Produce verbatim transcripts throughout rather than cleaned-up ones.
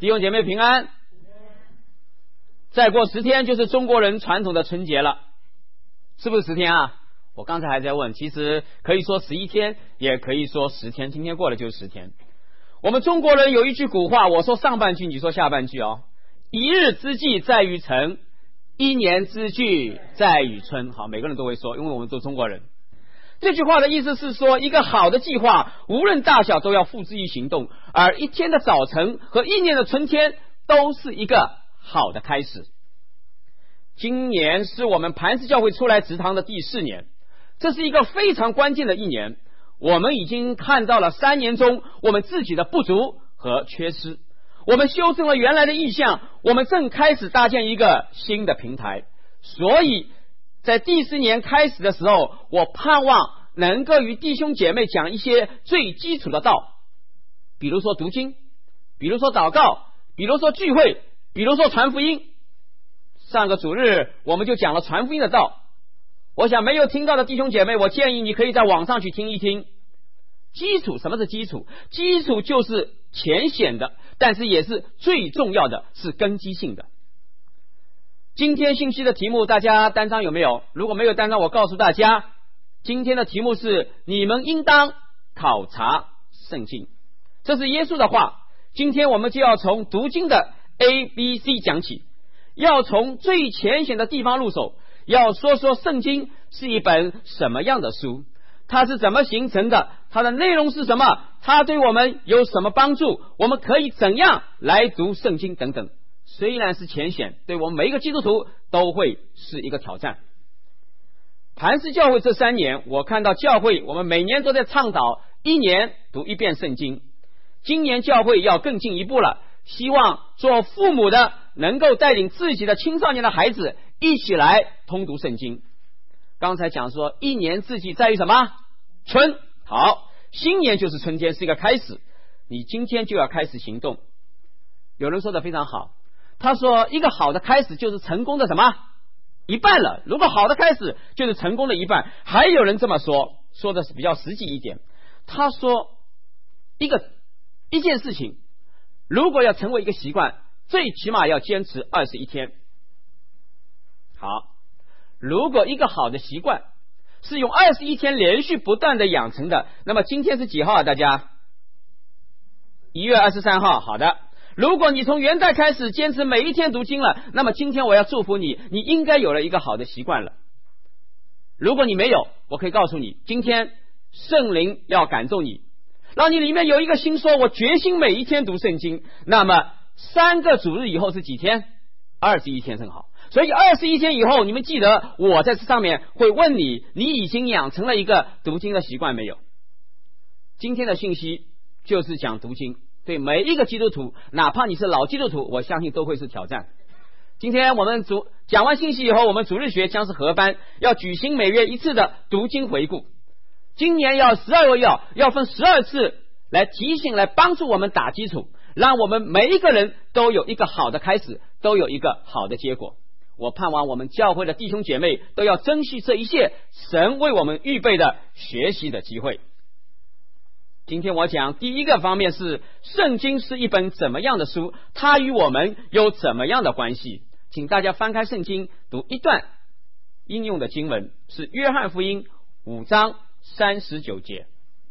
弟兄姐妹平安。再过十天就是中国人传统的春节了，是不是十天啊？我刚才还在问，其实可以说十一天，也可以说十天，今天过了就是十天。我们中国人有一句古话，我说上半句，你说下半句哦。一日之计在于晨，一年之计在于春。好，每个人都会说，因为我们都中国人。这句话的意思是说，一个好的计划无论大小都要付之于行动，而一天的早晨和一年的春天都是一个好的开始。今年是我们磐石教会出来植堂的第四年，这是一个非常关键的一年。我们已经看到了三年中我们自己的不足和缺失，我们修正了原来的意向，我们正开始搭建一个新的平台。所以在第四年开始的时候，我盼望能够与弟兄姐妹讲一些最基础的道，比如说读经，比如说祷告，比如说聚会，比如说传福音。上个主日我们就讲了传福音的道，我想没有听到的弟兄姐妹，我建议你可以在网上去听一听。基础，什么是基础？基础就是浅显的，但是也是最重要的，是根基性的。今天信息的题目大家单张有没有？如果没有单张，我告诉大家，今天的题目是你们应当考察圣经。这是耶稣的话，今天我们就要从读经的 A B C 讲起，要从最浅显的地方入手，要说说圣经是一本什么样的书，它是怎么形成的，它的内容是什么，它对我们有什么帮助，我们可以怎样来读圣经等等。虽然是浅显，对我们每一个基督徒都会是一个挑战。磐石教会这三年，我看到教会我们每年都在倡导一年读一遍圣经。今年教会要更进一步了，希望做父母的能够带领自己的青少年的孩子一起来通读圣经。刚才讲说一年之计在于什么？春。好，新年就是春天，是一个开始，你今天就要开始行动。有人说的非常好，他说一个好的开始就是成功的什么？一半了。如果好的开始就是成功的一半。还有人这么说，说的是比较实际一点，他说一个一件事情如果要成为一个习惯，最起码要坚持二十一天。好，如果一个好的习惯是用二十一天连续不断的养成的，那么今天是几号啊？大家一月二十三号。好的，如果你从元旦开始坚持每一天读经了，那么今天我要祝福你，你应该有了一个好的习惯了。如果你没有，我可以告诉你，今天圣灵要感动你，让你里面有一个心说，我决心每一天读圣经。那么三个主日以后是几天？二十一天正好。所以二十一天以后，你们记得我在这上面会问你，你已经养成了一个读经的习惯没有？今天的信息就是讲读经，对每一个基督徒，哪怕你是老基督徒，我相信都会是挑战。今天我们主讲完信息以后，我们主日学将是合班，要举行每月一次的读经回顾。今年要十二个月，要分十二次来提醒，来帮助我们打基础，让我们每一个人都有一个好的开始，都有一个好的结果。我盼望我们教会的弟兄姐妹都要珍惜这一切神为我们预备的学习的机会。今天我讲第一个方面是圣经是一本怎么样的书，它与我们有怎么样的关系。请大家翻开圣经读一段应用的经文，是约翰福音五章三十九节。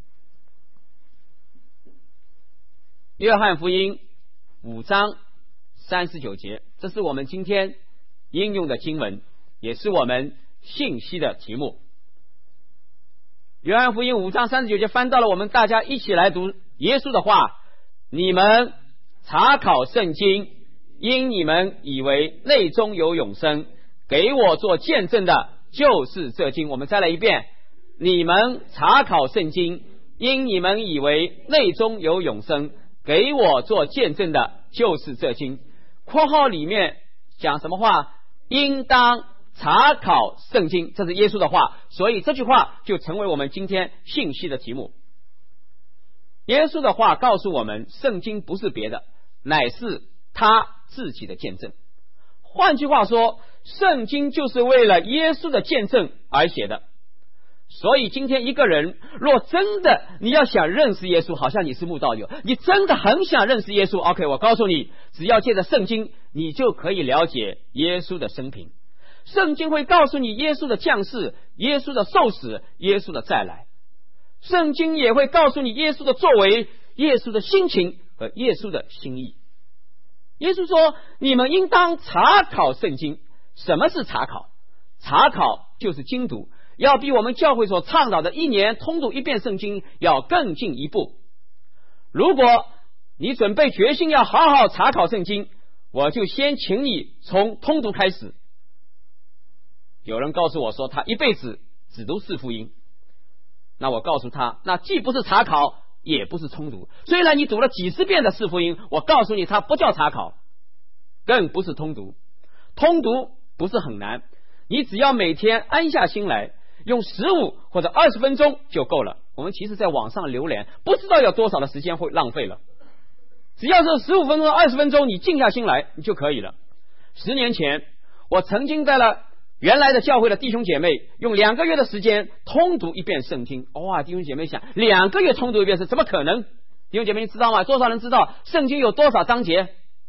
约翰福音五章三十九节，这是我们今天应用的经文，也是我们信息的题目。约翰福音五章三十九节翻到了，我们大家一起来读耶稣的话：你们查考圣经，因你们以为内中有永生，给我做见证的就是这经。我们再来一遍：你们查考圣经，因你们以为内中有永生，给我做见证的就是这经。括号里面讲什么话？应当查考圣经，这是耶稣的话，所以这句话就成为我们今天信息的题目。耶稣的话告诉我们，圣经不是别的，乃是他自己的见证。换句话说，圣经就是为了耶稣的见证而写的。所以今天一个人若真的你要想认识耶稣，好像你是慕道友，你真的很想认识耶稣， OK， 我告诉你， 只要借着圣经，你就可以了解耶稣的生平。圣经会告诉你耶稣的降世、耶稣的受死、耶稣的再来。圣经也会告诉你耶稣的作为、耶稣的心情和耶稣的心意。耶稣说，你们应当查考圣经。什么是查考？查考就是精读，要比我们教会所倡导的一年通读一遍圣经要更进一步。如果你准备决心要好好查考圣经，我就先请你从通读开始。有人告诉我说他一辈子只读四福音，那我告诉他，那既不是查考也不是通读。虽然你读了几十遍的四福音，我告诉你它不叫查考，更不是通读。通读不是很难，你只要每天安下心来，用十五或者二十分钟就够了。我们其实在网上浏览，不知道有多少的时间会浪费了。只要是十五分钟、二十分钟，你静下心来，你就可以了。十年前，我曾经带了原来的教会的弟兄姐妹，用两个月的时间通读一遍圣经。哇，弟兄姐妹想，两个月通读一遍是怎么可能？弟兄姐妹，你知道吗？多少人知道圣经有多少章节？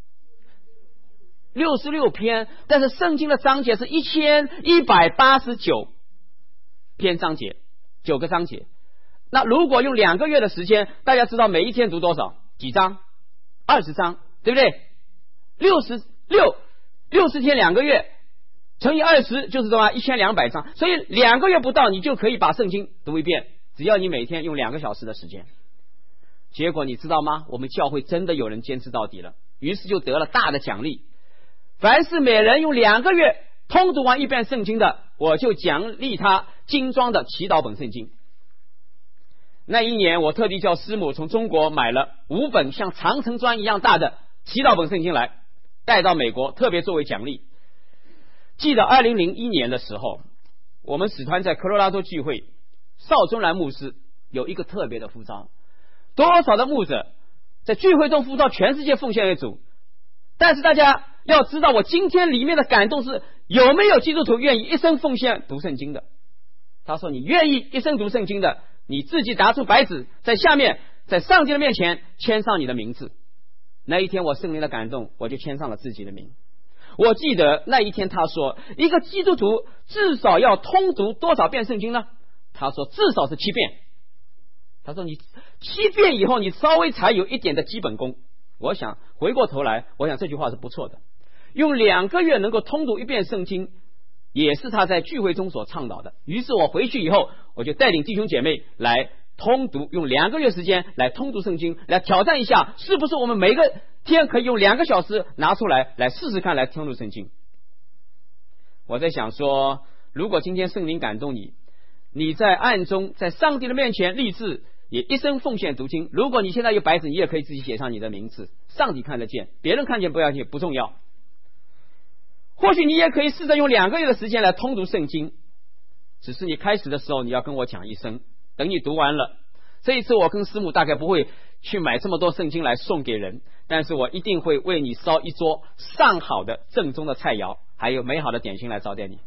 六十六篇，但是圣经的章节是一千一百八十九篇章节，九个章节。那如果用两个月的时间，大家知道每一天读多少？几章？二十章，对不对？六十六六十天两个月乘以二十就是多少？一千两百章。所以两个月不到，你就可以把圣经读一遍，只要你每天用两个小时的时间。结果你知道吗？我们教会真的有人坚持到底了，于是就得了大的奖励。凡是每人用两个月通读完一遍圣经的，我就奖励他精装的祈祷本圣经。那一年，我特地叫师母从中国买了五本像长城砖一样大的祈祷本圣经来，带到美国，特别作为奖励。记得二零零一年的时候，我们使团在科罗拉多聚会，邵忠兰牧师有一个特别的呼召，多少的牧者在聚会中呼召全世界奉献为主。但是大家要知道，我今天里面的感动是有没有基督徒愿意一生奉献读圣经的。他说，你愿意一生读圣经的，你自己拿出白纸，在下面在上帝的面前签上你的名字。那一天我圣灵的感动，我就签上了自己的名。我记得那一天他说，一个基督徒至少要通读多少遍圣经呢？他说至少是七遍。他说你七遍以后，你稍微才有一点的基本功。我想回过头来，我想这句话是不错的。用两个月能够通读一遍圣经，也是他在聚会中所倡导的。于是我回去以后，我就带领弟兄姐妹来通读，用两个月时间来通读圣经，来挑战一下，是不是我们每个天可以用两个小时拿出来来试试看，来通读圣经。我在想说，如果今天圣灵感动你，你在暗中在上帝的面前立志，也一生奉献读经。如果你现在有白纸，你也可以自己写上你的名字，上帝看得见，别人看见不要紧，不重要。或许你也可以试着用两个月的时间来通读圣经，只是你开始的时候你要跟我讲一声，等你读完了，这一次我跟师母大概不会去买这么多圣经来送给人，但是我一定会为你烧一桌上好的正宗的菜肴，还有美好的点心来招待你。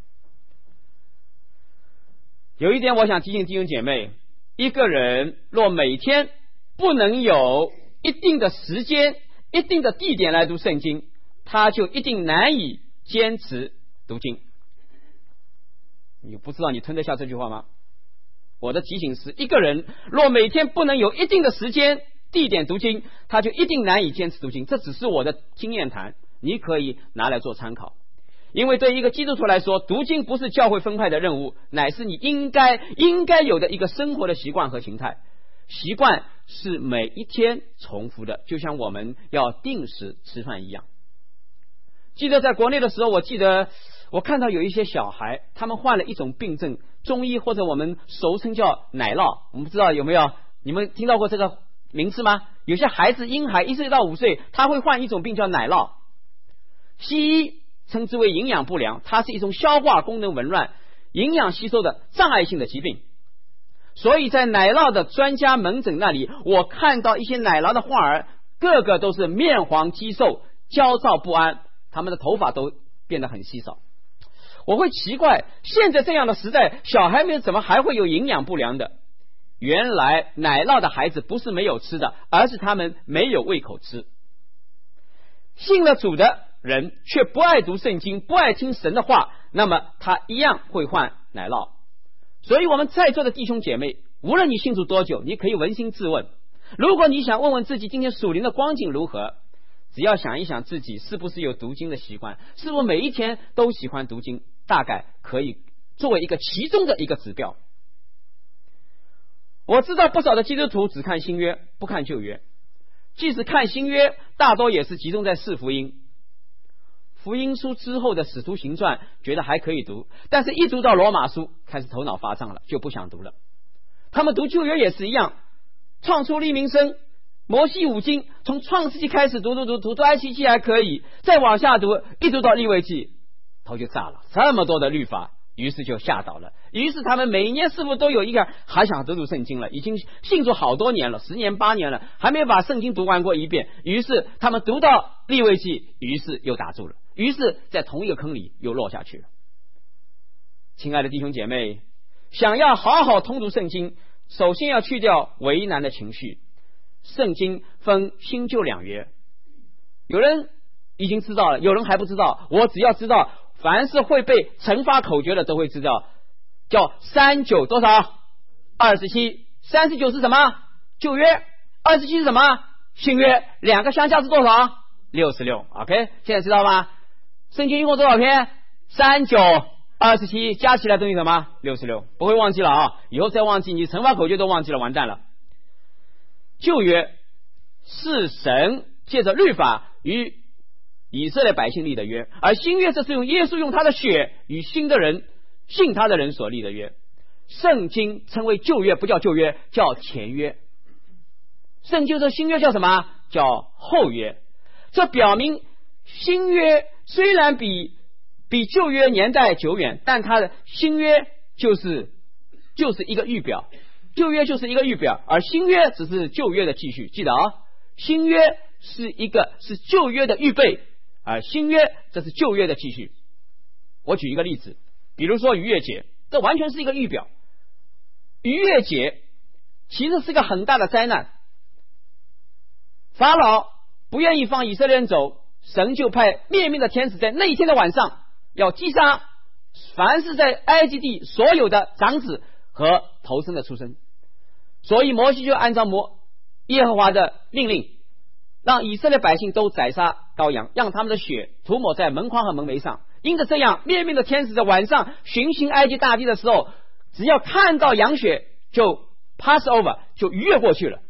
有一点我想提醒弟兄姐妹，一个人若每天不能有一定的时间、一定的地点来读圣经，他就一定难以坚持读经。你不知道你吞得下这句话吗？我的提醒是，一个人若每天不能有一定的时间、地点读经，他就一定难以坚持读经。这只是我的经验谈，你可以拿来做参考。因为对一个基督徒来说，读经不是教会分派的任务，乃是你应该应该有的一个生活的习惯和形态。习惯是每一天重复的，就像我们要定时吃饭一样。记得在国内的时候，我记得我看到有一些小孩，他们患了一种病症，中医或者我们俗称叫奶酪，我们不知道有没有你们听到过这个名字吗？有些孩子婴孩一岁到五岁，他会患一种病叫奶酪，西医称之为营养不良，它是一种消化功能紊乱、营养吸收的障碍性的疾病。所以在奶酪的专家门诊那里，我看到一些奶酪的患儿，个个都是面黄肌瘦、焦躁不安，他们的头发都变得很稀少。我会奇怪，现在这样的时代，小孩们怎么还会有营养不良的？原来奶酪的孩子不是没有吃的，而是他们没有胃口吃。 信了主的人却不爱读圣经，不爱听神的话，那么他一样会患奶酪。所以我们在座的弟兄姐妹，无论你信主多久，你可以扪心自问，如果你想问问自己今天属灵的光景如何，只要想一想自己是不是有读经的习惯，是不是每一天都喜欢读经，大概可以作为一个其中的一个指标。我知道不少的基督徒只看新约不看旧约，即使看新约大多也是集中在四福音，福音书之后的使徒行传觉得还可以读，但是一读到罗马书开始头脑发胀了，就不想读了。他们读旧约也是一样，创出利民生摩西五经，从创世纪开始读读读读到埃及记还可以，再往下读一读到利未记头就炸了，这么多的律法，于是就吓倒了。于是他们每年是不是都有一个还想读读圣经了，已经信主好多年了，十年八年了，还没有把圣经读完过一遍，于是他们读到利未记，于是又打住了，于是在同一个坑里又落下去了。亲爱的弟兄姐妹，想要好好通读圣经，首先要去掉为难的情绪。圣经分新旧两约，有人已经知道了，有人还不知道。我只要知道，凡是会背乘法口诀的都会知道，叫三九多少？二十七。三十九是什么？旧约。二十七是什么？新约。两个相加是多少？六十六。OK， 现在知道吗？圣经一共多少篇？三九二十七，加起来等于什么？六十六。不会忘记了啊！以后再忘记，你乘法口诀都忘记了，完蛋了。旧约是神借着律法与以色列百姓立的约，而新约这是用耶稣用他的血与新的人信他的人所立的约。圣经称为旧约，不叫旧约，叫前约。圣经说新约叫什么？叫后约。这表明新约虽然比比旧约年代久远，但它的新约就是就是一个预表，旧约就是一个预表，而新约只是旧约的继续。记得啊，新约是一个是旧约的预备，而新约这是旧约的继续。我举一个例子，比如说逾越节，这完全是一个预表。逾越节其实是个很大的灾难，法老不愿意放以色列人走，神就派灭命的天使在那一天的晚上要击杀凡是在埃及地所有的长子和头生的出生。所以摩西就按照摩耶和华的命令，让以色列百姓都宰杀羔羊，让他们的血涂抹在门框和门楣上。因着这样，灭命的天使在晚上巡行埃及大地的时候，只要看到羊血就 pass over， 就逾越过去了。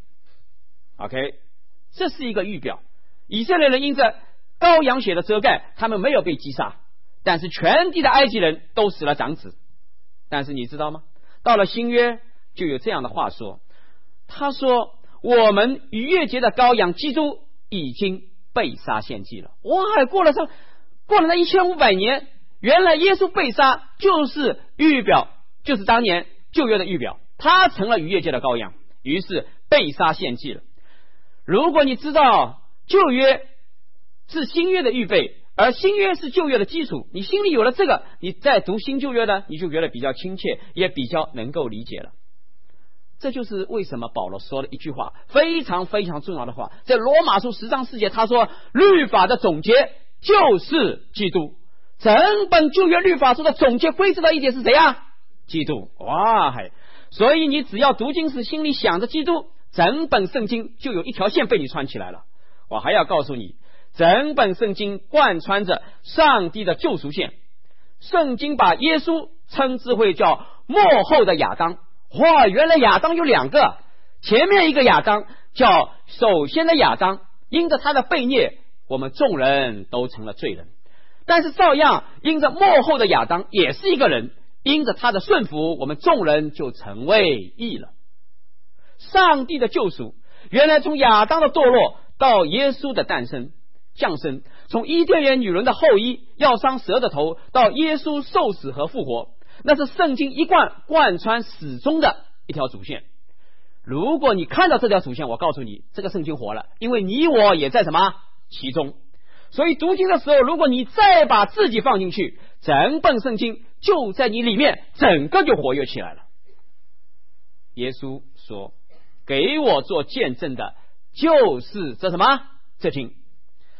OK， 这是一个预表。以色列人因着羔羊血的遮盖，他们没有被击杀，但是全地的埃及人都死了长子。但是你知道吗？到了新约就有这样的话说，他说我们逾越节的羔羊基督已经被杀献祭了。哇，过了上过了那一千五百年，原来耶稣被杀就是预表，就是当年旧约的预表，他成了逾越节的羔羊，于是被杀献祭了。如果你知道旧约是新约的预备，而新约是旧约的基础，你心里有了这个，你再读新旧约呢，你就觉得比较亲切，也比较能够理解了。这就是为什么保罗说了一句话，非常非常重要的话，在罗马书十章四节，他说律法的总结就是基督。整本旧约律法书的总结归结到一点是谁啊？基督。哇，所以你只要读经时心里想着基督，整本圣经就有一条线被你穿起来了。我还要告诉你，整本圣经贯穿着上帝的救赎线。圣经把耶稣称之为叫末后的亚当。哇，原来亚当有两个，前面一个亚当叫首先的亚当，因着他的悖逆，我们众人都成了罪人。但是照样因着末后的亚当也是一个人，因着他的顺服，我们众人就成为义了。上帝的救赎原来从亚当的堕落到耶稣的诞生降生，从伊甸园女人的后裔要伤蛇的头到耶稣受死和复活，那是圣经一贯贯穿始终的一条主线。如果你看到这条主线，我告诉你，这个圣经活了，因为你我也在什么其中。所以读经的时候，如果你再把自己放进去，整本圣经就在你里面，整个就活跃起来了。耶稣说给我做见证的就是这什么这经。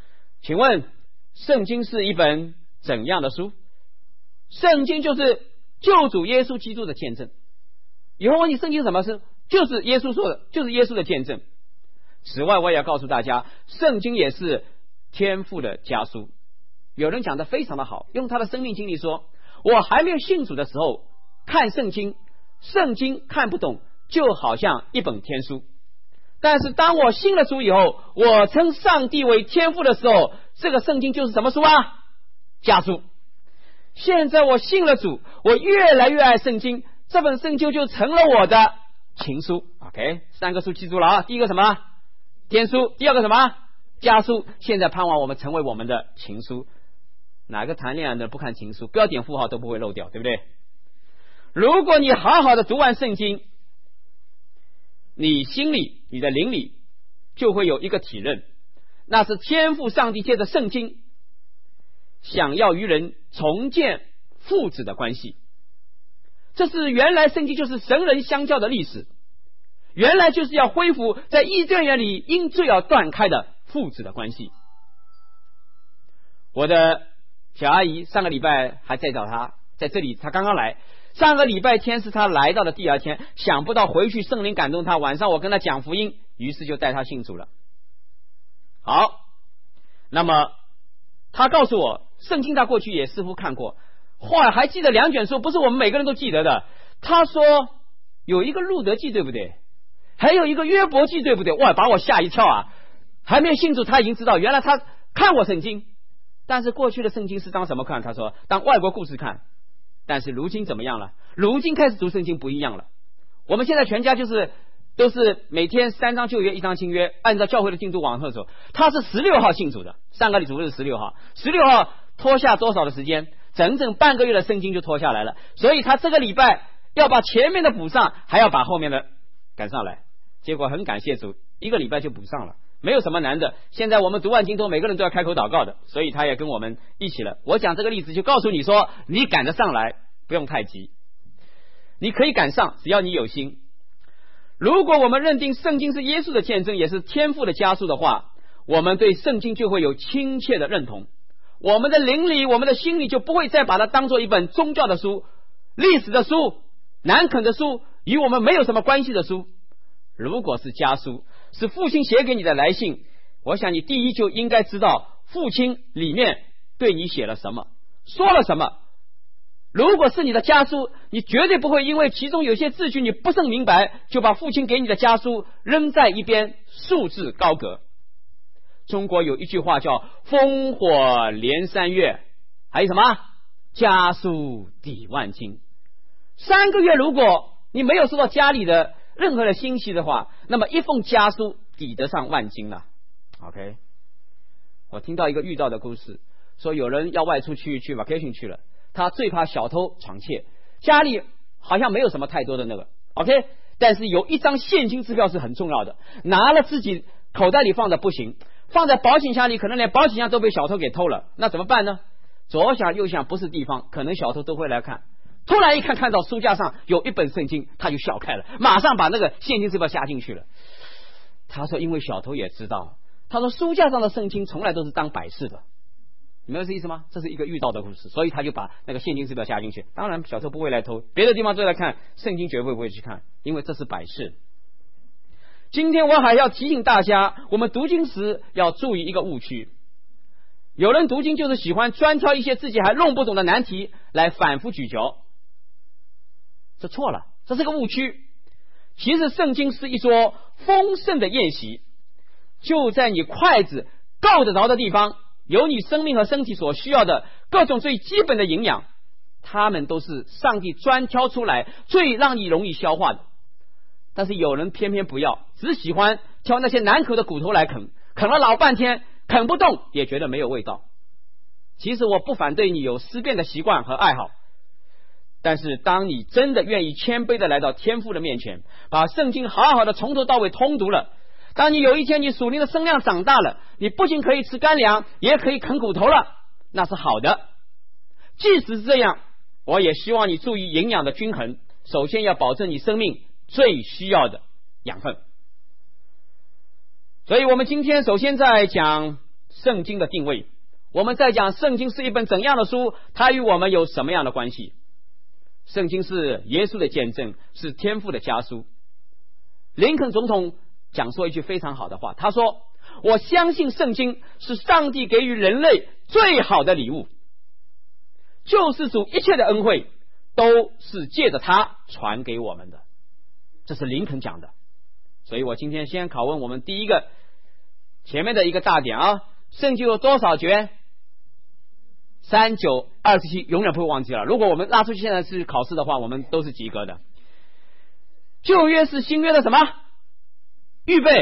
请问圣经是一本怎样的书？圣经就是救主耶稣基督的见证。有人问你圣经什么事？就是耶稣说的，就是耶稣的见证。此外，我也要告诉大家，圣经也是天父的家书。有人讲得非常的好，用他的生命经历说，我还没有信主的时候看圣经，圣经看不懂，就好像一本天书。但是当我信了主以后，我称上帝为天父的时候，这个圣经就是什么书啊？家书。现在我信了主，我越来越爱圣经，这本圣经就成了我的情书。 OK， 三个书记住了啊！第一个什么？天书。第二个什么？家书。现在盼望我们成为我们的情书。哪个谈恋爱的不看情书？标点符号都不会漏掉，对不对？如果你好好的读完圣经，你心里你的灵里就会有一个体认，那是天父上帝借着圣经想要与人重建父子的关系。这是原来圣经就是神人相交的历史，原来就是要恢复在伊甸园里因罪而断开的父子的关系。我的小阿姨上个礼拜还在找她，在这里她刚刚来，上个礼拜天是她来到的第二天，想不到回去圣灵感动她，晚上我跟她讲福音，于是就带她信主了。好，那么她告诉我圣经她过去也似乎看过，后来还记得两卷书，不是我们每个人都记得的。她说有一个路德记对不对，还有一个约伯记对不对？哇，把我吓一跳啊！还没有信主她已经知道，原来她看过圣经，但是过去的圣经是当什么看？她说当外国故事看。但是如今怎么样了？如今开始读圣经不一样了。我们现在全家就是都是每天三章旧约一章新约，按照教会的进度往后走。他是十六号信主的，上个礼主日十六号，十六号拖下多少的时间？整整半个月的圣经就拖下来了。所以他这个礼拜要把前面的补上，还要把后面的赶上来。结果很感谢主，一个礼拜就补上了，没有什么难的。现在我们读完经都每个人都要开口祷告的，所以他也跟我们一起了。我讲这个例子就告诉你说，你赶得上来不用太急，你可以赶上，只要你有心。如果我们认定圣经是耶稣的见证，也是天父的家书的话，我们对圣经就会有亲切的认同，我们的灵里我们的心里就不会再把它当作一本宗教的书、历史的书、难啃的书，与我们没有什么关系的书。如果是家书，是父亲写给你的来信，我想你第一就应该知道父亲里面对你写了什么，说了什么。如果是你的家书，你绝对不会因为其中有些字句你不甚明白，就把父亲给你的家书扔在一边，束之高阁。中国有一句话叫烽火连三月，还有什么家书抵万金。三个月如果你没有收到家里的任何的信息的话，那么一封家书抵得上万金了。 OK， 我听到一个遇到的故事，说有人要外出去去 vacation 去了，他最怕小偷闯窃，家里好像没有什么太多的那个 OK， 但是有一张现金支票是很重要的，拿了自己口袋里放的不行，放在保险箱里可能连保险箱都被小偷给偷了，那怎么办呢？左想右想不是地方，可能小偷都会来看。突然一看看到书架上有一本圣经，他就笑开了，马上把那个现金支票下进去了。他说因为小偷也知道，他说书架上的圣经从来都是当摆饰的，你明白这意思吗？这是一个遇到的故事，所以他就把那个现金支票下进去。当然小偷不会来偷，别的地方都来看，圣经绝对不会去看，因为这是摆饰。今天我还要提醒大家，我们读经时要注意一个误区。有人读经就是喜欢专挑一些自己还弄不懂的难题来反复咀嚼，这错了，这是个误区。其实圣经是一桌丰盛的宴席，就在你筷子够得着的地方，有你生命和身体所需要的各种最基本的营养，它们都是上帝专挑出来最让你容易消化的。但是有人偏偏不要，只喜欢挑那些难口的骨头来啃，啃了老半天啃不动，也觉得没有味道。其实我不反对你有思辨的习惯和爱好，但是当你真的愿意谦卑的来到天父的面前，把圣经好好的从头到尾通读了，当你有一天你属灵的声量长大了，你不仅可以吃干粮，也可以啃骨头了，那是好的。即使是这样，我也希望你注意营养的均衡，首先要保证你生命最需要的养分。所以我们今天首先在讲圣经的定位，我们在讲圣经是一本怎样的书，它与我们有什么样的关系。圣经是耶稣的见证，是天父的家书。林肯总统讲说一句非常好的话，他说，我相信圣经是上帝给予人类最好的礼物，救世主一切的恩惠都是借着他传给我们的，这是林肯讲的。所以我今天先拷问我们第一个前面的一个大点啊，圣经有多少卷？三九二十七，永远不会忘记了。如果我们拉出去现在是考试的话，我们都是及格的。旧约是新约的什么预备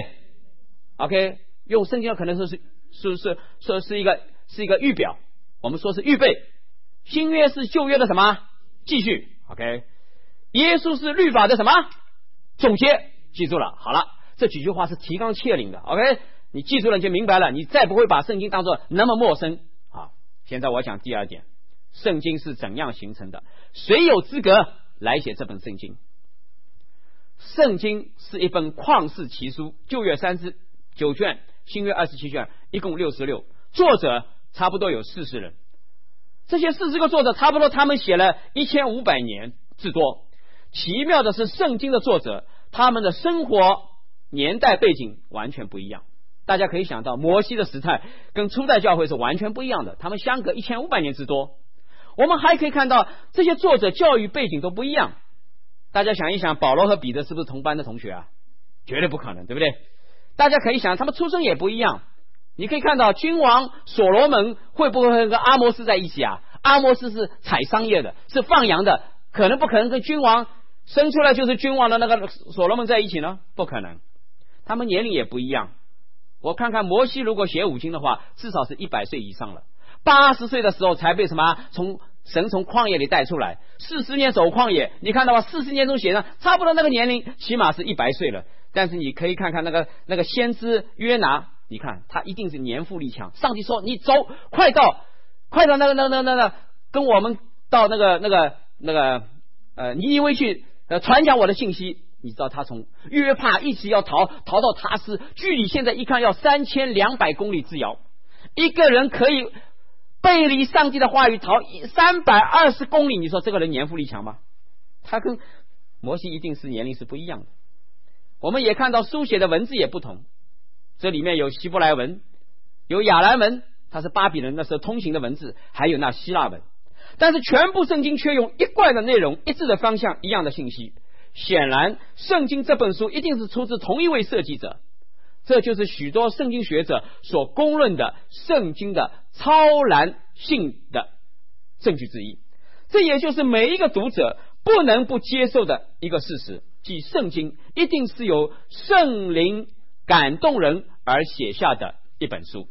？OK， 用圣经可能说是是是说是一个是一个预表，我们说是预备。新约是旧约的什么继续 ？OK， 耶稣是律法的什么总结？记住了，好了，这几句话是提纲挈领的。OK， 你记住了你就明白了，你再不会把圣经当作那么陌生。好，现在我讲第二点，圣经是怎样形成的？谁有资格来写这本圣经？圣经是一本旷世奇书，旧约三十九卷，新约二十七卷，一共六十六，作者差不多有四十人。这些四十个作者差不多他们写了一千五百年之多。奇妙的是，圣经的作者他们的生活年代背景完全不一样。大家可以想到，摩西的时代跟初代教会是完全不一样的，他们相隔一千五百年之多。我们还可以看到，这些作者教育背景都不一样。大家想一想，保罗和彼得是不是同班的同学啊？绝对不可能，对不对？大家可以想，他们出身也不一样。你可以看到，君王所罗门会不会跟阿摩斯在一起啊？阿摩斯是采桑叶的，是放羊的，可能不可能跟君王生出来就是君王的那个所罗门在一起呢？不可能。他们年龄也不一样。我看看摩西如果写五经的话，至少是一百岁以上了，八十岁的时候才被什么从神从旷野里带出来，四十年走旷野，你看到吧？四十年中写上差不多那个年龄，起码是一百岁了。但是你可以看看那个那个先知约拿，你看他一定是年富力强。上帝说：“你走，快到，快到那个那个那个跟我们到那个那个那个呃尼尼微去呃传讲我的信息。”你知道他从约帕一直要逃逃到塔斯，距离现在一看要三千两百公里之遥。一个人可以背离上帝的话语逃三百二十公里，你说这个人年富力强吗？他跟摩西一定是年龄是不一样的。我们也看到书写的文字也不同，这里面有希伯来文，有亚兰文，它是巴比伦那时候通行的文字，还有那希腊文。但是全部圣经却用一贯的内容、一致的方向、一样的信息。显然圣经这本书一定是出自同一位设计者，这就是许多圣经学者所公认的圣经的超然性的证据之一。这也就是每一个读者不能不接受的一个事实，即圣经一定是由圣灵感动人而写下的一本书。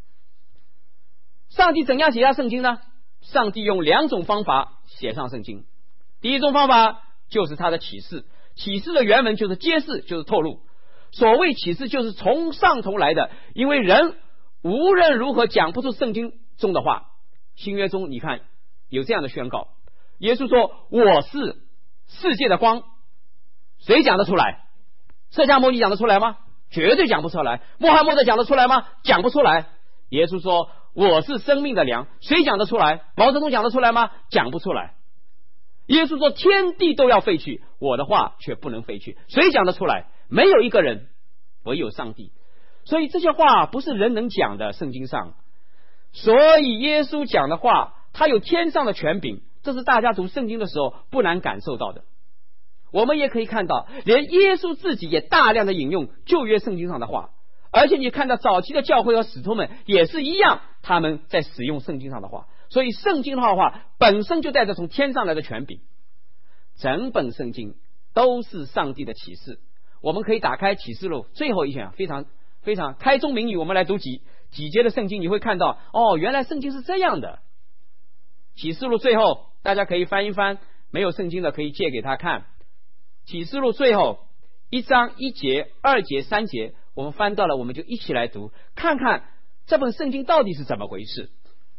上帝怎样写下圣经呢？上帝用两种方法写上圣经。第一种方法就是他的启示，启示的原文就是揭示，就是透露。所谓启示就是从上头来的，因为人无论如何讲不出圣经中的话。新约中你看有这样的宣告，耶稣说我是世界的光，谁讲得出来？释迦牟尼讲得出来吗？绝对讲不出来。穆罕默德讲得出来吗？讲不出来。耶稣说我是生命的粮，谁讲得出来？毛泽东讲得出来吗？讲不出来。耶稣说天地都要废去，我的话却不能废去，谁讲得出来？没有一个人，唯有上帝。所以这些话不是人能讲的，圣经上。所以耶稣讲的话，他有天上的权柄，这是大家读圣经的时候不难感受到的。我们也可以看到，连耶稣自己也大量的引用旧约圣经上的话，而且你看到早期的教会和使徒们也是一样，他们在使用圣经上的话。所以圣经的话本身就带着从天上来的权柄，整本圣经都是上帝的启示。我们可以打开启示录最后一卷，非常非常开宗明义，我们来读几几节的圣经，你会看到哦，原来圣经是这样的。启示录最后大家可以翻一翻，没有圣经的可以借给他看。启示录最后一章一节、二节、三节，我们翻到了，我们就一起来读，看看这本圣经到底是怎么回事。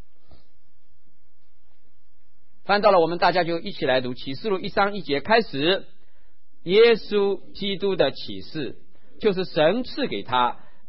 翻到了，我们大家就一起来读启示录一章一节开始。耶稣基督的启示，就是神赐给他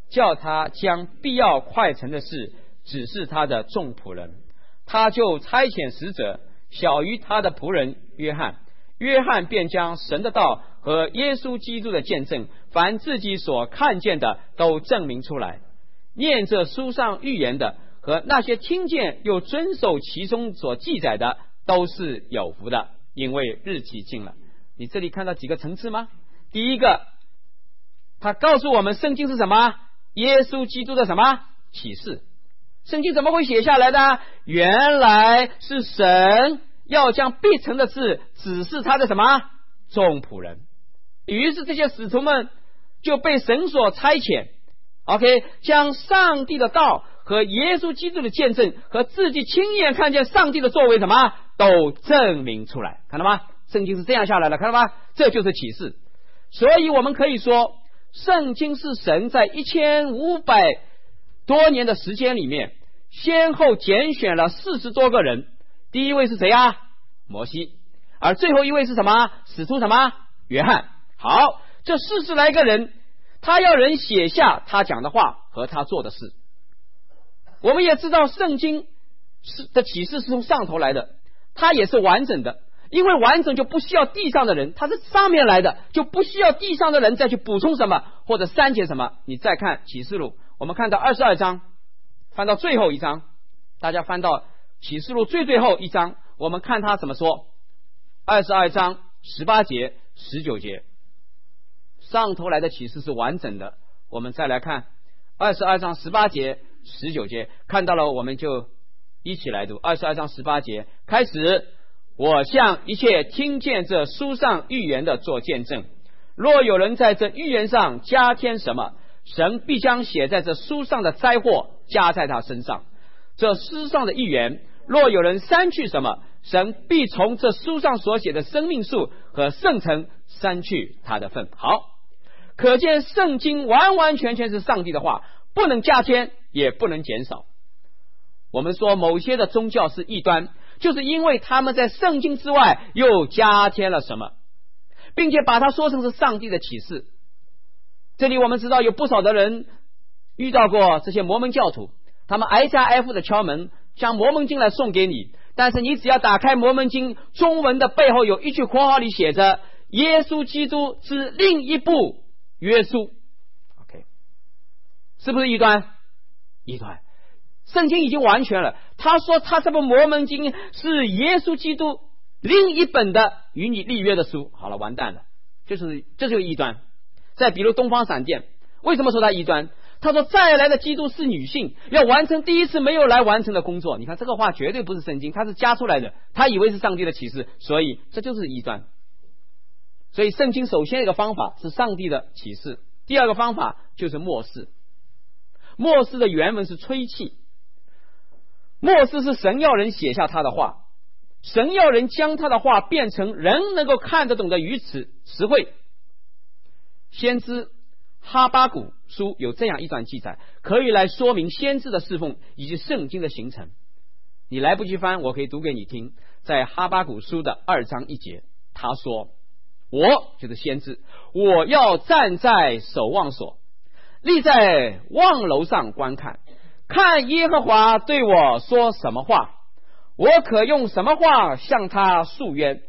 叫他将必要快成的事指示他的众仆人。他就差遣使者小于他的仆人约翰，约翰便将神的道和耶稣基督的见证，凡自己所看见的都证明出来。念这书上预言的和那些听见又遵守其中所记载的，都是有福的，因为日期近了。你这里看到几个层次吗？第一个，他告诉我们圣经是什么？耶稣基督的什么启示？圣经怎么会写下来的？原来是神要将必成的事指示他的什么众仆人。于是这些使徒们就被神所差遣 OK， 将上帝的道和耶稣基督的见证和自己亲眼看见上帝的作为什么都证明出来。看到吗？圣经是这样下来的，看到吗？这就是启示。所以我们可以说，圣经是神在一千五百多年的时间里面先后拣选了四十多个人。第一位是谁啊？摩西。而最后一位是什么？使徒什么？约翰。好，这四十来个人，他要人写下他讲的话和他做的事。我们也知道圣经的启示是从上头来的，它也是完整的，因为完整就不需要地上的人，它是上面来的，就不需要地上的人再去补充什么或者删减什么。你再看启示录，我们看到二十二章，翻到最后一章，大家翻到启示录最最后一章，我们看他怎么说。二十二章十八节十九节，上头来的启示是完整的。我们再来看二十二章十八节十九节，看到了我们就一起来读。二十二章十八节开始，我向一切听见这书上预言的做见证，若有人在这预言上加添什么，神必将写在这书上的灾祸加在他身上。这书上的预言，若有人删去什么，神必从这书上所写的生命树和圣城删去他的份。好，可见圣经完完全全是上帝的话，不能加添也不能减少。我们说某些的宗教是异端，就是因为他们在圣经之外又加添了什么，并且把它说成是上帝的启示。这里我们知道有不少的人遇到过这些摩门教徒，他们挨家挨户的敲门，将摩门经来送给你，但是你只要打开摩门经中文的背后有一句括号里写着耶稣基督之另一部约书。 OK， 是不是异端？异端。圣经已经完全了，他说他这部摩门经是耶稣基督另一本的与你立约的书。好了，完蛋了，就是这就是异端。再比如东方闪电，为什么说他异端？他说再来的基督是女性，要完成第一次没有来完成的工作。你看这个话绝对不是圣经，他是加出来的，他以为是上帝的启示，所以这就是异端。所以圣经首先一个方法是上帝的启示，第二个方法就是默示。默示的原文是吹气，默示是神要人写下他的话，神要人将他的话变成人能够看得懂的语词词汇。先知哈巴谷书有这样一段记载，可以来说明先知的侍奉以及圣经的形成。你来不及翻，我可以读给你听。在哈巴谷书的二章一节，他说，我就是先知，我要站在守望所，立在望楼上观看，看耶和华对我说什么话，我可用什么话向他诉冤，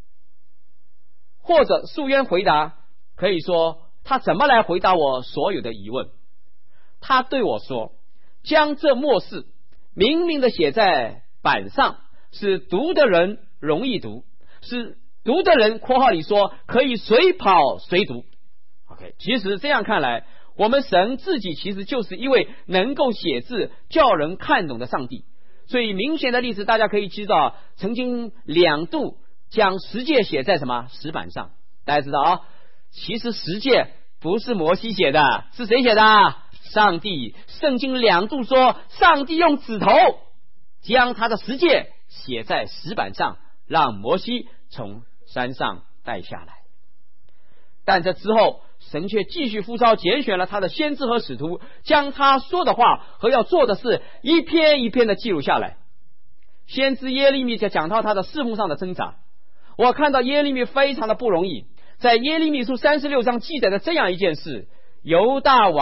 或者诉冤回答。可以说他怎么来回答我所有的疑问。他对我说，将这默示明明的写在板上，使读的人容易读，使读的人括号里说可以随跑随读。 OK， 其实这样看来，我们神自己其实就是一位能够写字叫人看懂的上帝。所以明显的例子大家可以知道，曾经两度将十诫写在什么石板上。大家知道啊，其实十诫不是摩西写的，是谁写的？上帝。圣经两度说上帝用指头将他的十诫写在石板上，让摩西从山上带下来。但这之后神却继续呼召拣选了他的先知和使徒，将他说的话和要做的事一篇一篇的记录下来。先知耶利米在讲到他的侍奉上的挣扎，我看到耶利米非常的不容易。在耶利米书三十六章记载的这样一件事，犹大王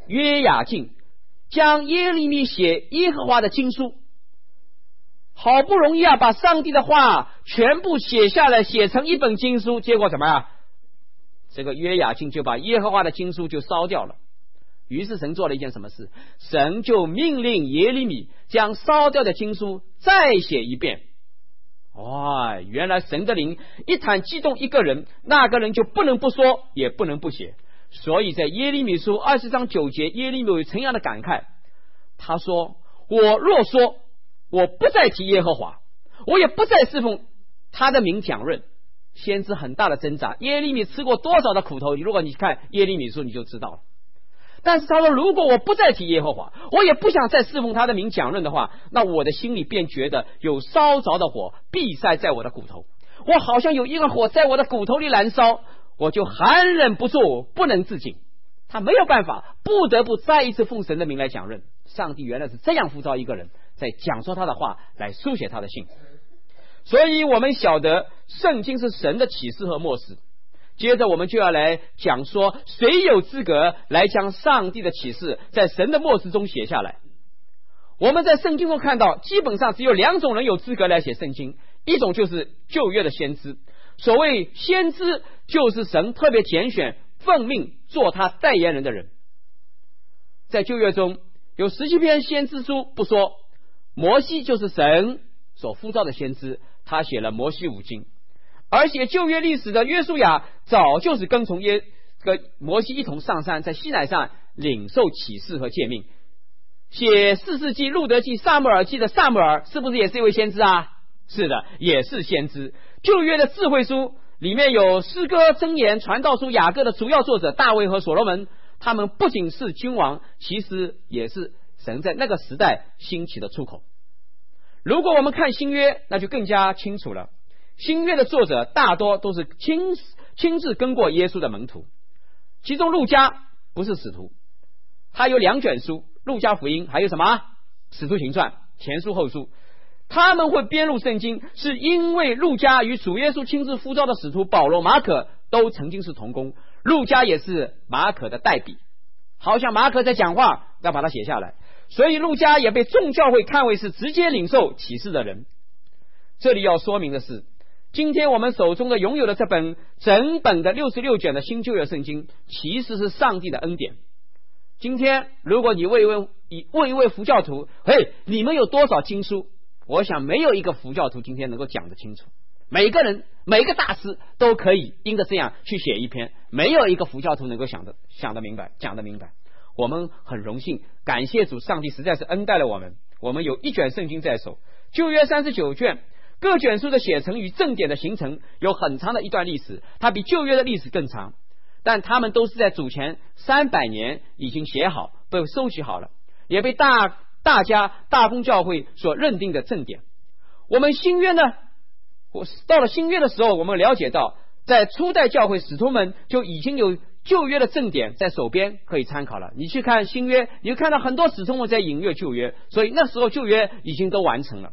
约雅敬将耶利米写耶和华的经书，好不容易啊把上帝的话全部写下来，写成一本经书，结果怎么样？这个约雅敬就把耶和华的经书就烧掉了。于是神做了一件什么事？神就命令耶利米将烧掉的经书再写一遍。哇，原来神的灵一旦激动一个人，那个人就不能不说，也不能不写。所以在耶利米书二十章九节，耶利米有怎样的感慨？他说：我若说我不再提耶和华，我也不再侍奉他的名讲论。先知很大的挣扎，耶利米吃过多少的苦头，如果你看耶利米书你就知道了。但是他说，如果我不再提耶和华，我也不想再侍奉他的名讲论的话，那我的心里便觉得有烧着的火必塞在我的骨头，我好像有一个火在我的骨头里燃烧，我就含忍不住，不能自禁。他没有办法，不得不再一次奉神的名来讲论。上帝原来是这样呼召一个人，在讲说他的话，来书写他的信。所以我们晓得圣经是神的启示和默示。接着我们就要来讲说，谁有资格来将上帝的启示在神的默示中写下来。我们在圣经中看到，基本上只有两种人有资格来写圣经，一种就是旧约的先知。所谓先知，就是神特别拣选奉命做他代言人的人。在旧约中有十七篇先知书，不说摩西就是神所呼召的先知，他写了摩西五经。而且旧约历史的约书亚早就是跟从耶跟摩西一同上山，在西乃上领受启示和诫命。写士师记、路德记、撒母耳记的撒母耳是不是也是一位先知啊？是的，也是先知。旧约的智慧书里面有诗歌、箴言、传道书、雅各的主要作者大卫和所罗门，他们不仅是君王，其实也是神在那个时代兴起的出口。如果我们看新约，那就更加清楚了。新约的作者大多都是亲亲自跟过耶稣的门徒，其中路加不是使徒，他有两卷书，路加福音，还有什么使徒行传，前书后书。他们会编录圣经，是因为路加与主耶稣亲自呼召的使徒保罗、马可都曾经是同工，路加也是马可的代笔，好像马可在讲话，要把它写下来，所以路加也被众教会看为是直接领受启示的人。这里要说明的是，今天我们手中的拥有的这本整本的六十六卷的新旧约圣经，其实是上帝的恩典。今天如果你问一问问一位佛教徒，嘿，你们有多少经书？我想没有一个佛教徒今天能够讲得清楚。每个人每一个大师都可以因着这样去写一篇，没有一个佛教徒能够想得想得明白，讲得明白。我们很荣幸，感谢主，上帝实在是恩待了我们，我们有一卷圣经在手，旧约三十九卷，各卷书的写成与正典的形成有很长的一段历史，它比旧约的历史更长，但他们都是在主前三百年已经写好，被收集好了，也被大大家大公教会所认定的正典。我们新约呢，到了新约的时候，我们了解到在初代教会使徒们就已经有旧约的正典在手边可以参考了。你去看新约，你就看到很多使徒们在引用旧约，所以那时候旧约已经都完成了。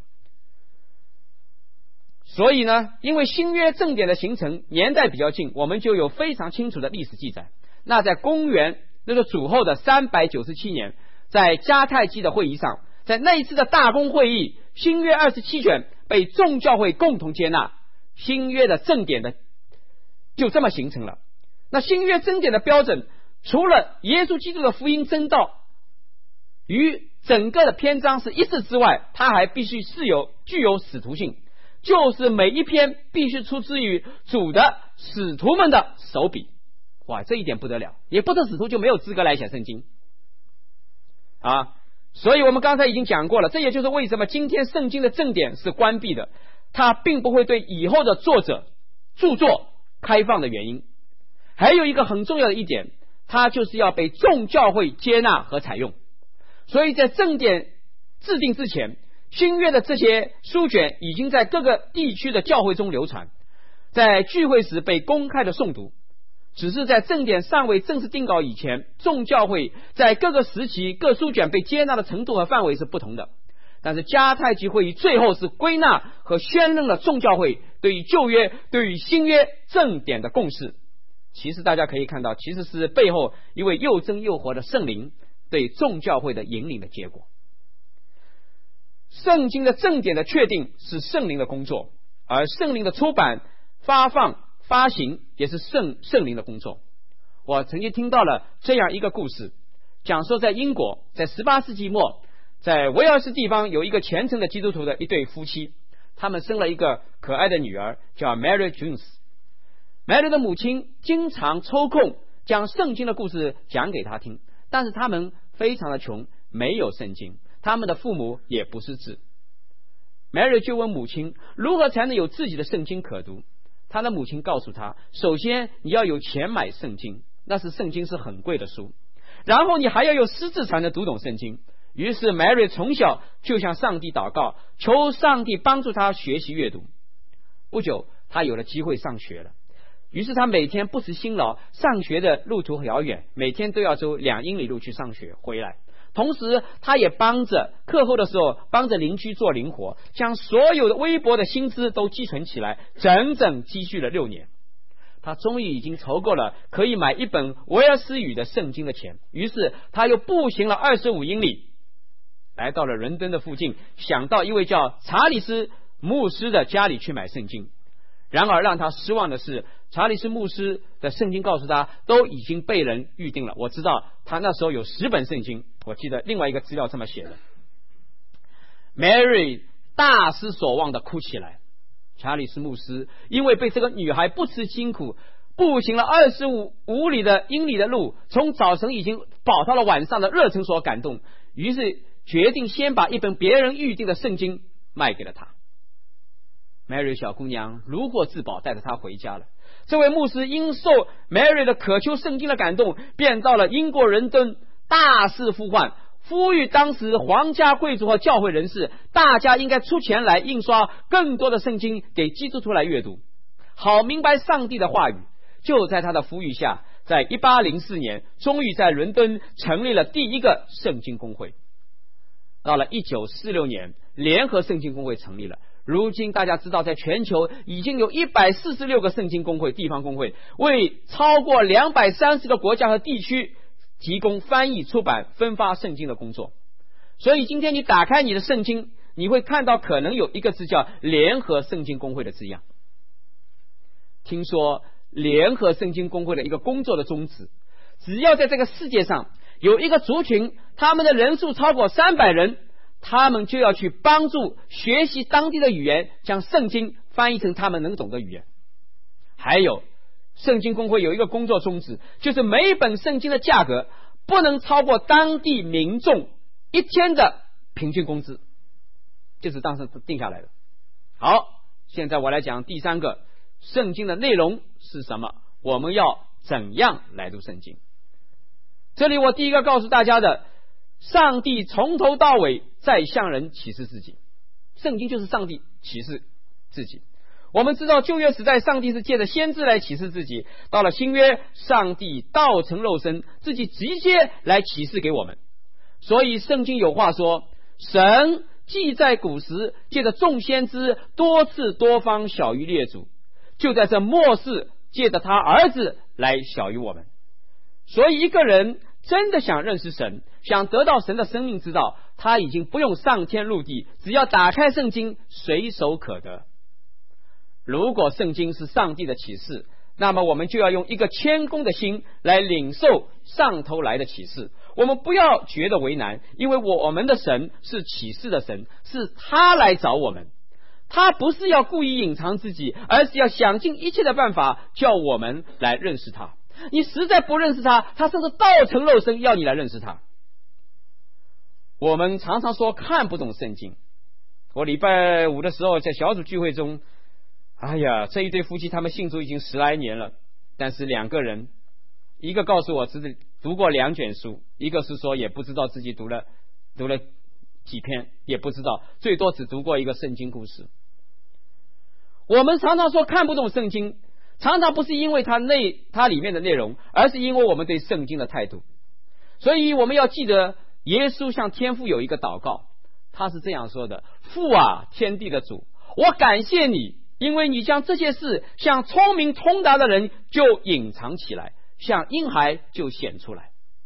所以呢，因为新约正典的形成年代比较近，我们就有非常清楚的历史记载。那在公元那个主后的三百九十七年，在迦太基的会议上，在那一次的大公会议，新约二十七卷被众教会共同接纳，新约的正典的就这么形成了。那新约正典的标准，除了耶稣基督的福音真道与整个的篇章是一致之外，它还必须是有具有使徒性，就是每一篇必须出自于主的使徒们的手笔。哇，这一点不得了，也不是使徒就没有资格来写圣经啊。所以我们刚才已经讲过了，这也就是为什么今天圣经的正典是关闭的，它并不会对以后的作者著作开放的原因。还有一个很重要的一点，它就是要被众教会接纳和采用。所以在正典制定之前，新约的这些书卷已经在各个地区的教会中流传，在聚会时被公开的诵读。只是在正典尚未正式定稿以前，众教会在各个时期各书卷被接纳的程度和范围是不同的。但是迦太基会议最后是归纳和宣认了众教会对于旧约对于新约正典的共识。其实大家可以看到，其实是背后一位又真又活的圣灵对众教会的引领的结果。圣经的正典的确定是圣灵的工作，而圣灵的出版、发放、发行也是圣圣灵的工作。我曾经听到了这样一个故事，讲说在英国，在十八世纪末，在威尔士地方有一个虔诚的基督徒的一对夫妻，他们生了一个可爱的女儿，叫 Mary Jones。Mary 的母亲经常抽空将圣经的故事讲给他听，但是他们非常的穷，没有圣经，他们的父母也不识字。Mary 就问母亲如何才能有自己的圣经可读。他的母亲告诉他，首先你要有钱买圣经，那是圣经是很贵的书，然后你还要有识字才能读懂圣经。于是 Mary 从小就向上帝祷告，求上帝帮助他学习阅读。不久他有了机会上学了，于是他每天不辞辛劳，上学的路途遥远，每天都要走两英里路去上学回来。同时他也帮着课后的时候帮着邻居做零活，将所有的微薄的薪资都积存起来，整整积蓄了六年。他终于已经筹够了可以买一本威尔斯语的圣经的钱，于是他又步行了二十五英里，来到了伦敦的附近，想到一位叫查理斯牧师的家里去买圣经。然而让他失望的是，查理斯牧师的圣经告诉他都已经被人预定了。我知道他那时候有十本圣经，我记得另外一个资料这么写的。 Mary 大失所望的哭起来。查理斯牧师因为被这个女孩不辞辛苦步行了二十五五里的英里的路，从早晨已经饱到了晚上的热忱所感动，于是决定先把一本别人预定的圣经卖给了他。Mary 小姑娘如获至宝，带着她回家了。这位牧师因受 Mary 的渴求圣经的感动，便到了英国伦敦大肆呼唤，呼吁当时皇家贵族和教会人士，大家应该出钱来印刷更多的圣经给基督徒来阅读，好明白上帝的话语。就在他的呼吁下，在一八零四年终于在伦敦成立了第一个圣经公会。到了一九四六年，联合圣经公会成立了。如今大家知道，在全球已经有一百四十六个圣经公会、地方公会，为超过两百三十个国家和地区提供翻译、出版、分发圣经的工作。所以今天你打开你的圣经，你会看到可能有一个字叫联合圣经公会的字样。听说联合圣经公会的一个工作的宗旨，只要在这个世界上有一个族群，他们的人数超过三百人，他们就要去帮助学习当地的语言，将圣经翻译成他们能懂的语言。还有圣经公会有一个工作宗旨，就是每一本圣经的价格不能超过当地民众一天的平均工资，就是当时定下来的。好，现在我来讲第三个，圣经的内容是什么，我们要怎样来读圣经。这里我第一个告诉大家的，上帝从头到尾在向人启示自己，圣经就是上帝启示自己。我们知道旧约时代上帝是借着先知来启示自己，到了新约上帝道成肉身，自己直接来启示给我们。所以圣经有话说，神既在古时借着众先知多次多方晓谕列祖，就在这末世借着他儿子来晓谕我们。所以一个人真的想认识神，想得到神的生命之道，他已经不用上天入地，只要打开圣经随手可得。如果圣经是上帝的启示，那么我们就要用一个谦恭的心来领受上头来的启示。我们不要觉得为难，因为我们的神是启示的神，是他来找我们，他不是要故意隐藏自己，而是要想尽一切的办法叫我们来认识他。你实在不认识他，他甚至道成肉身要你来认识他。我们常常说看不懂圣经。我礼拜五的时候在小组聚会中，哎呀，这一对夫妻他们信主已经十来年了，但是两个人，一个告诉我自己读过两卷书，一个是说也不知道自己读了读了几篇，也不知道，最多只读过一个圣经故事。我们常常说看不懂圣经，常常不是因为它内它里面的内容，而是因为我们对圣经的态度。所以我们要记得，耶稣向天父有一个祷告，他是这样说的：父啊，天地的主，我感谢你，因为你将这些事向聪明通达的人就隐藏起来，向婴孩就显出来。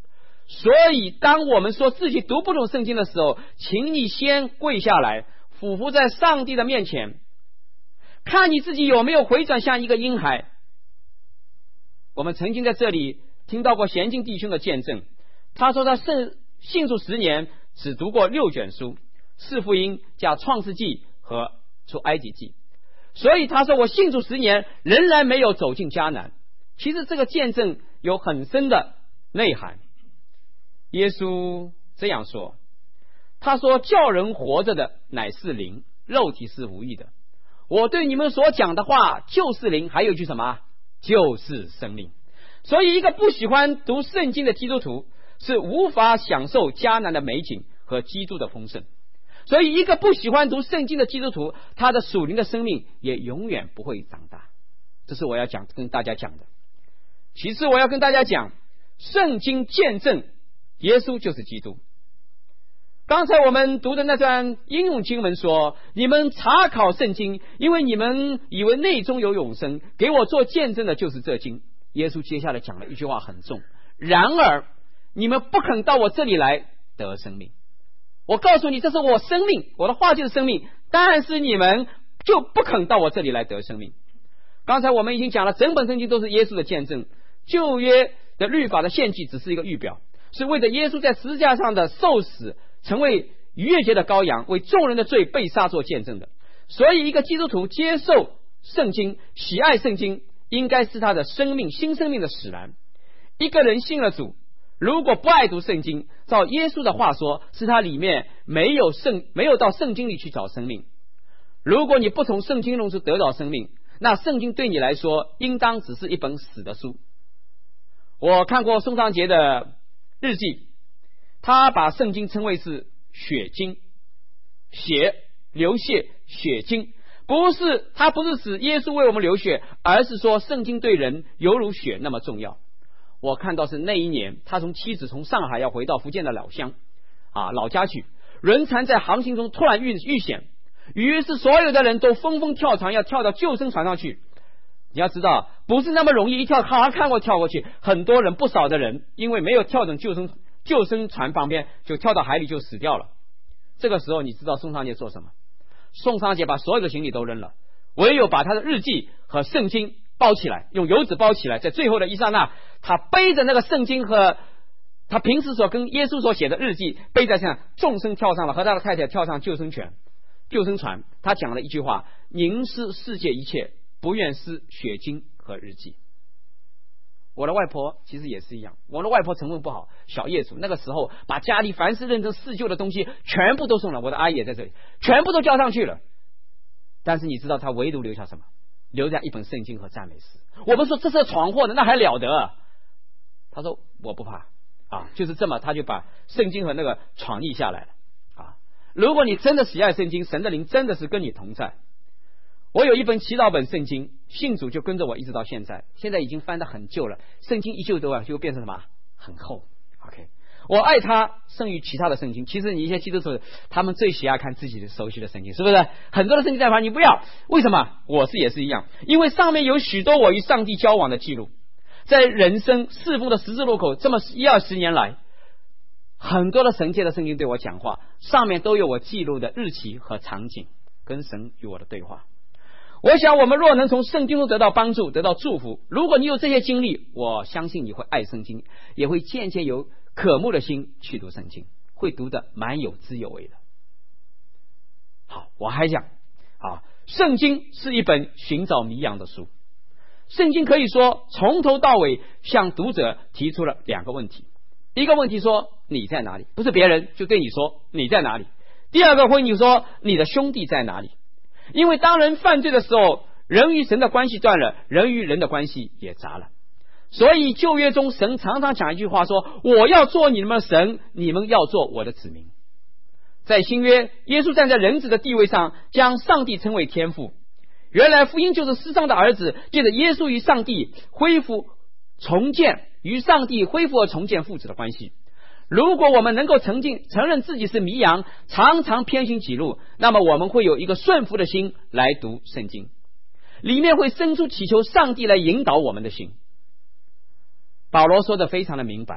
所以当我们说自己读不懂圣经的时候，请你先跪下来，俯伏在上帝的面前，看你自己有没有回转向一个婴孩。我们曾经在这里听到过贤敬弟兄的见证，他说他圣信主十年只读过六卷书，四福音加创世纪和出埃及记，所以他说我信主十年仍然没有走进迦南。其实这个见证有很深的内涵。耶稣这样说，他说叫人活着的乃是灵，肉体是无益的。我对你们所讲的话就是灵，还有一句什么？就是生命。所以一个不喜欢读圣经的基督徒是无法享受迦南的美景和基督的丰盛。所以一个不喜欢读圣经的基督徒，他的属灵的生命也永远不会长大。这是我要讲跟大家讲的。其次我要跟大家讲，圣经见证耶稣就是基督。刚才我们读的那段应用经文说，你们查考圣经，因为你们以为内中有永生，给我做见证的就是这经。耶稣接下来讲了一句话很重，然而你们不肯到我这里来得生命。我告诉你，这是我生命，我的话就是生命，但是你们就不肯到我这里来得生命。刚才我们已经讲了，整本圣经都是耶稣的见证。旧约的律法的献祭只是一个预表，是为着耶稣在十字架上的受死，成为逾越节的羔羊，为众人的罪被杀做见证的。所以一个基督徒接受圣经，喜爱圣经，应该是他的生命新生命的使然。一个人信了主，如果不爱读圣经，照耶稣的话说，是他里面没有圣没有到圣经里去找生命。如果你不从圣经中去得到生命，那圣经对你来说应当只是一本死的书。我看过宋尚节的日记，他把圣经称为是血经，血流血血经，不是他不是指耶稣为我们流血，而是说圣经对人犹如血那么重要。我看到是那一年，他从妻子从上海要回到福建的老乡啊老家去，轮船在航行中突然遇遇险，于是所有的人都纷纷跳船，要跳到救生船上去。你要知道，不是那么容易，一跳好好看过跳过去，很多人不少的人因为没有跳整救生救生船旁边，就跳到海里就死掉了。这个时候你知道宋尚节做什么？宋尚节把所有的行李都扔了，唯有把他的日记和圣经包起来，用油纸包起来，在最后的一刹那，他背着那个圣经和他平时所跟耶稣所写的日记背在身上，纵身跳上了，和他的太太跳上救生船救生船。他讲了一句话：凝视世界一切，不愿失血经和日记。我的外婆其实也是一样，我的外婆成分不好，小业主，那个时候把家里凡是认真四旧的东西全部都送了，我的阿姨也在这里，全部都交上去了。但是你知道他唯独留下什么？留下一本圣经和赞美诗。我们说这是闯祸的，那还了得？他说我不怕啊，就是这么，他就把圣经和那个闯立下来了啊。如果你真的喜爱圣经，神的灵真的是跟你同在。我有一本祈祷本圣经，信主就跟着我一直到现在，现在已经翻得很旧了，圣经一旧的话就变成什么？很厚。 OK， 我爱它胜于其他的圣经。其实你一些基督徒他们最喜爱看自己的熟悉的圣经，是不是？很多的圣经在旁你不要，为什么？我是也是一样，因为上面有许多我与上帝交往的记录。在人生侍奉的十字路口这么一二十年来，很多的神界的圣经对我讲话，上面都有我记录的日期和场景，跟神与我的对话。我想我们若能从圣经中得到帮助，得到祝福，如果你有这些经历，我相信你会爱圣经，也会渐渐有渴慕的心去读圣经，会读得蛮有滋有味的。好，我还讲啊，圣经是一本寻找迷羊的书。圣经可以说从头到尾向读者提出了两个问题，一个问题说你在哪里，不是别人就对你说你在哪里。第二个问题说你的兄弟在哪里。因为当人犯罪的时候，人与神的关系断了，人与人的关系也杂了。所以旧约中神常常讲一句话说，我要做你们的神，你们要做我的子民。在新约，耶稣站在人子的地位上，将上帝称为天父。原来福音就是世上的儿子借着耶稣与上帝恢复重建，与上帝恢复和重建父子的关系。如果我们能够承认承认自己是迷羊，常常偏行己路，那么我们会有一个顺服的心来读圣经，里面会生出祈求上帝来引导我们的心。保罗说的非常的明白，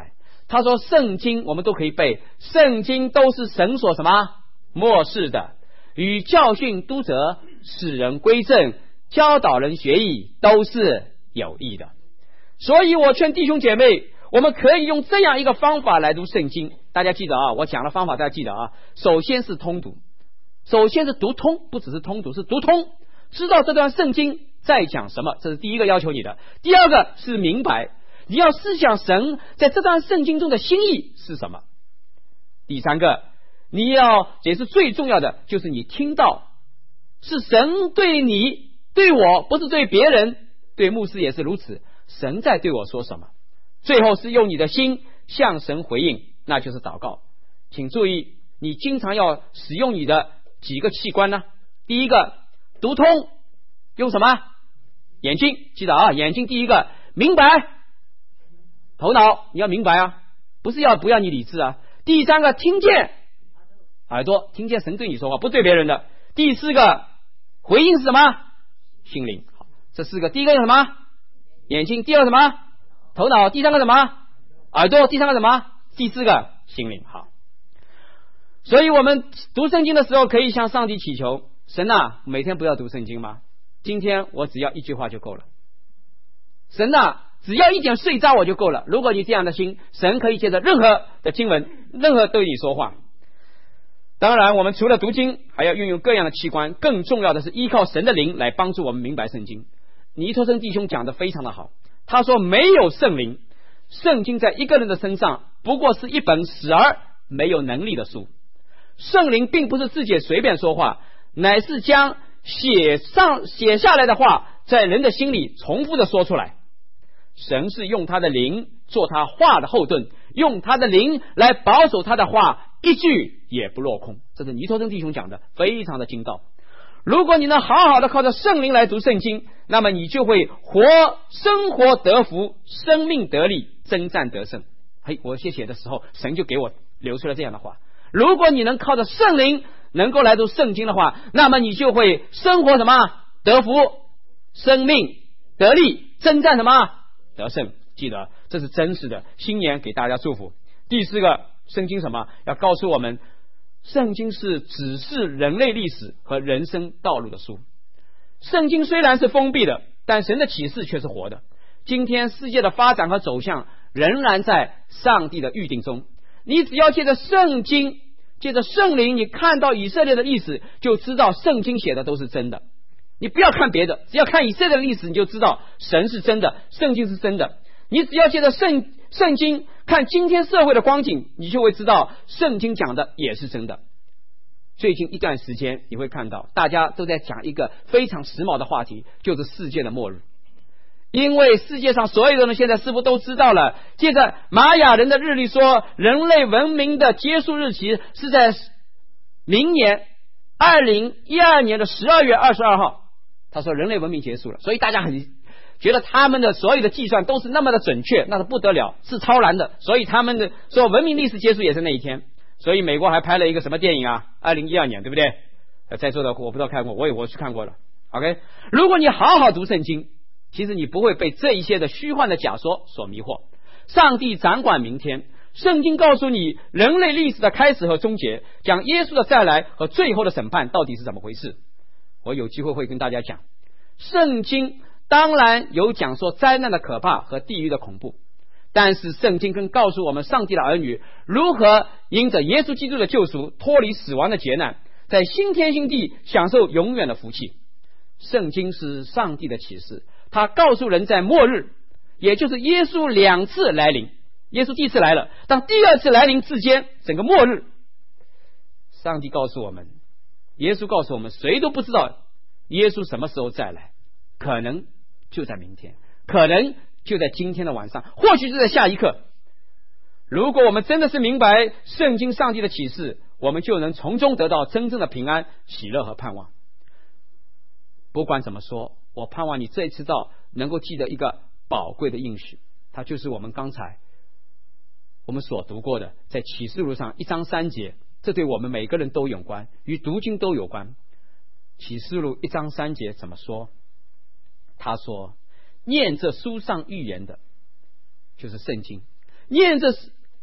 他说圣经我们都可以背，圣经都是神所什么默示的，与教训督责，使人归正，教导人学艺，都是有益的。所以我劝弟兄姐妹，我们可以用这样一个方法来读圣经。大家记得啊，我讲的方法大家记得啊。首先是通读，首先是读通，不只是通读，是读通，知道这段圣经在讲什么，这是第一个要求你的。第二个是明白，你要思想神在这段圣经中的心意是什么。第三个，你要也是最重要的，就是你听到是神对你对我，不是对别人，对牧师也是如此，神在对我说什么。最后是用你的心向神回应，那就是祷告。请注意，你经常要使用你的几个器官呢？第一个读通，用什么？眼睛，记得啊，眼睛第一个。明白，头脑你要明白啊，不是要不要你理智啊。第三个听见，耳朵听见神对你说话，不对别人的。第四个回应是什么？心灵。好，这四个，第一个是什么？眼睛，第二个什么？头脑，第三个什么？耳朵，第三个什么？第四个心灵。好，所以我们读圣经的时候可以向上帝祈求，神啊，每天不要读圣经吗？今天我只要一句话就够了。神啊，只要一点碎渣我就够了。如果你这样的心，神可以借着任何的经文，任何对你说话。当然我们除了读经，还要运用各样的器官，更重要的是依靠神的灵来帮助我们明白圣经。尼托生弟兄讲得非常的好，他说没有圣灵，圣经在一个人的身上不过是一本死而没有能力的书。圣灵并不是自己随便说话，乃是将写上写下来的话在人的心里重复的说出来。神是用他的灵做他话的后盾，用他的灵来保守他的话一句也不落空。这是尼托生弟兄讲的，非常的精到。如果你能好好的靠着圣灵来读圣经，那么你就会活生活得福，生命得力，征战得胜。嘿，我写写的时候神就给我留出了这样的话。如果你能靠着圣灵能够来读圣经的话，那么你就会生活什么？得福，生命得力，征战什么？得胜。记得这是真实的。新年给大家祝福。第四个，圣经什么？要告诉我们，圣经是指示人类历史和人生道路的书。圣经虽然是封闭的，但神的启示却是活的。今天世界的发展和走向仍然在上帝的预定中。你只要借着圣经，借着圣灵，你看到以色列的历史，就知道圣经写的都是真的。你不要看别的，只要看以色列的历史，你就知道神是真的，圣经是真的。你只要借着圣圣经看今天社会的光景，你就会知道圣经讲的也是真的。最近一段时间你会看到大家都在讲一个非常时髦的话题，就是世界的末日。因为世界上所有的人现在似乎都知道了，借着玛雅人的日历说，人类文明的结束日期是在明年二零一二年的十二月二十二号。他说人类文明结束了，所以大家很觉得他们的所有的计算都是那么的准确，那是不得了，是超然的，所以他们的说文明历史结束也是那一天。所以美国还拍了一个什么电影啊？二零一二年，对不对？在座的我不知道看过，我也我去看过了。OK， 如果你好好读圣经，其实你不会被这一些的虚幻的假说所迷惑。上帝掌管明天，圣经告诉你人类历史的开始和终结，讲耶稣的再来和最后的审判到底是怎么回事。我有机会会跟大家讲。圣经当然有讲说灾难的可怕和地狱的恐怖，但是圣经更告诉我们上帝的儿女如何因着耶稣基督的救赎脱离死亡的劫难，在新天新地享受永远的福气。圣经是上帝的启示，他告诉人在末日，也就是耶稣两次来临，耶稣第一次来了，当第二次来临之间，整个末日，上帝告诉我们，耶稣告诉我们，谁都不知道耶稣什么时候再来，可能就在明天，可能就在今天的晚上，或许就在下一刻。如果我们真的是明白圣经上帝的启示，我们就能从中得到真正的平安、喜乐和盼望。不管怎么说，我盼望你这一次到能够记得一个宝贵的应许，它就是我们刚才我们所读过的，在启示录上一章三节，这对我们每个人都有关，与读经都有关。启示录一章三节怎么说？他说，念这书上预言的，就是圣经，念这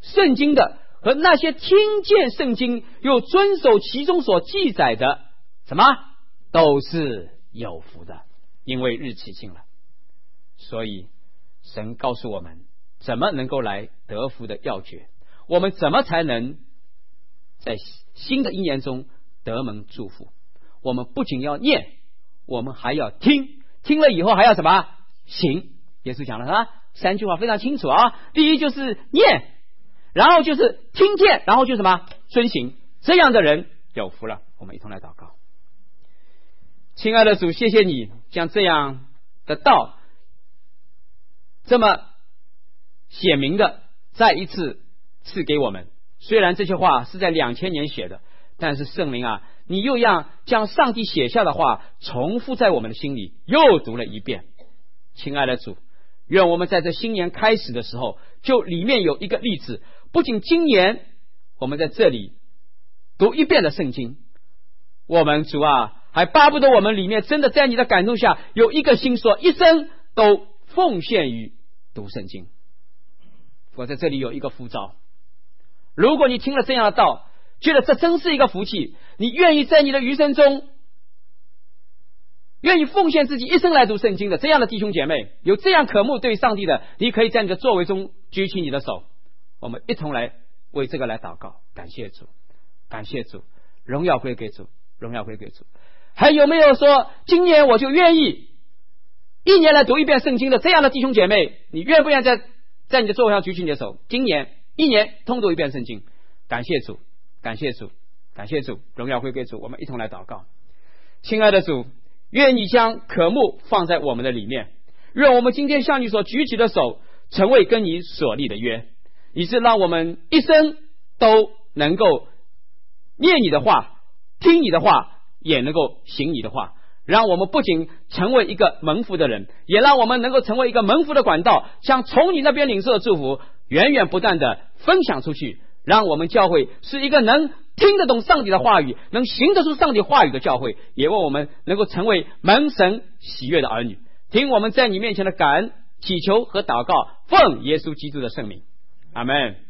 圣经的和那些听见圣经又遵守其中所记载的，什么都是有福的，因为日期近了。所以神告诉我们怎么能够来得福的要诀，我们怎么才能在新的一年中得蒙祝福。我们不仅要念，我们还要听，听了以后还要什么行。耶稣讲了啊，三句话非常清楚啊。第一就是念，然后就是听见，然后就什么遵行。这样的人有福了。我们一同来祷告。亲爱的主，谢谢你将这样的道这么显明的再一次赐给我们。虽然这些话是在两千年写的，但是圣灵啊，你又让将上帝写下的话重复在我们的心里，又读了一遍。亲爱的主，愿我们在这新年开始的时候，就里面有一个例子，不仅今年我们在这里读一遍的圣经，我们主啊，还巴不得我们里面真的在你的感动下有一个心说，一生都奉献于读圣经。我在这里有一个呼召，如果你听了这样的道，觉得这真是一个福气，你愿意在你的余生中愿意奉献自己一生来读圣经的这样的弟兄姐妹，有这样渴慕对上帝的，你可以在你的座位中举起你的手，我们一同来为这个来祷告。感谢主，感谢主，荣耀归给主，荣耀归给主。还有没有说今年我就愿意一年来读一遍圣经的这样的弟兄姐妹，你愿不愿意在在你的座位上举起你的手，今年一年通读一遍圣经？感谢主，感谢主，感谢主，荣耀归给主。我们一同来祷告。亲爱的主，愿你将渴慕放在我们的里面，愿我们今天向你所举起的手成为跟你所立的约，以致让我们一生都能够念你的话，听你的话，也能够行你的话。让我们不仅成为一个蒙福的人，也让我们能够成为一个蒙福的管道，将从你那边领受的祝福源源不断的分享出去，让我们教会是一个能听得懂上帝的话语，能行得出上帝话语的教会，也为我们能够成为蒙神喜悦的儿女。听我们在你面前的感恩、祈求和祷告，奉耶稣基督的圣名，阿们。